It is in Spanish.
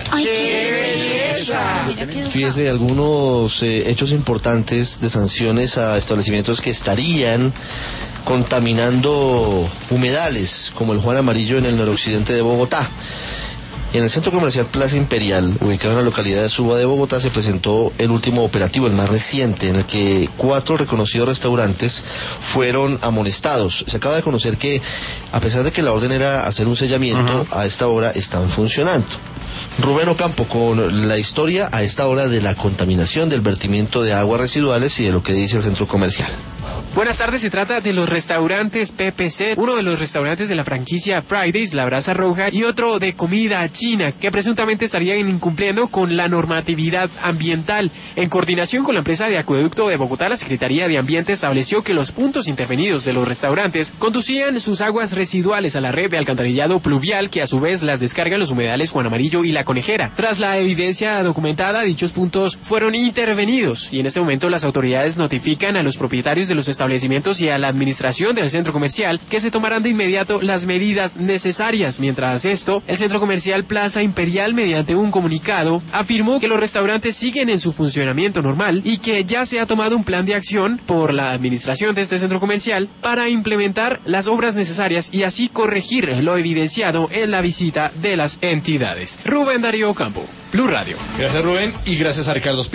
¡Ay, qué belleza! Fíjese, algunos hechos importantes de sanciones a establecimientos que estarían contaminando humedales, como el Juan Amarillo en el noroccidente de Bogotá. En el centro comercial Plaza Imperial, ubicado en la localidad de Suba de Bogotá, se presentó el último operativo, el más reciente, en el que 4 reconocidos restaurantes fueron amonestados. Se acaba de conocer que, a pesar de que la orden era hacer un sellamiento, a esta hora están funcionando. Rubén Ocampo con la historia a esta hora de la contaminación, del vertimiento de aguas residuales y de lo que dice el centro comercial. Buenas tardes, se trata de los restaurantes PPC, uno de los restaurantes de la franquicia Fridays, La Brasa Roja, y otro de comida china, que presuntamente estarían incumpliendo con la normatividad ambiental. En coordinación con la empresa de acueducto de Bogotá, la Secretaría de Ambiente estableció que los puntos intervenidos de los restaurantes conducían sus aguas residuales a la red de alcantarillado pluvial, que a su vez las descargan los humedales Juan Amarillo y La Conejera. Tras la evidencia documentada, dichos puntos fueron intervenidos, y en este momento las autoridades notifican a los propietarios de los establecimientos y a la administración del centro comercial que se tomarán de inmediato las medidas necesarias. Mientras esto, el centro comercial Plaza Imperial, mediante un comunicado, afirmó que los restaurantes siguen en su funcionamiento normal y que ya se ha tomado un plan de acción por la administración de este centro comercial para implementar las obras necesarias y así corregir lo evidenciado en la visita de las entidades. Rubén Darío Campo, Blue Radio. Gracias, Rubén, y gracias a Ricardo